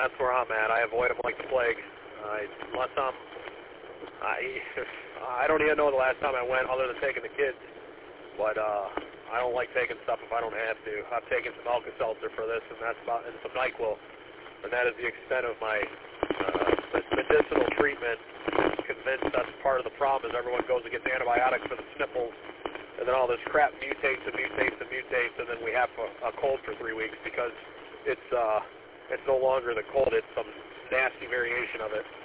that's where I'm at. I avoid them like the plague. Unless I don't even know the last time I went other than taking the kids. But I don't like taking stuff if I don't have to. I've taken some Alka-Seltzer for this, and some NyQuil, and that is the extent of my medicinal treatment. I'm convinced that's part of the problem is everyone goes and gets antibiotics for the sniffles, and then all this crap mutates, and then we have a cold for 3 weeks because it's no longer the cold, it's some nasty variation of it.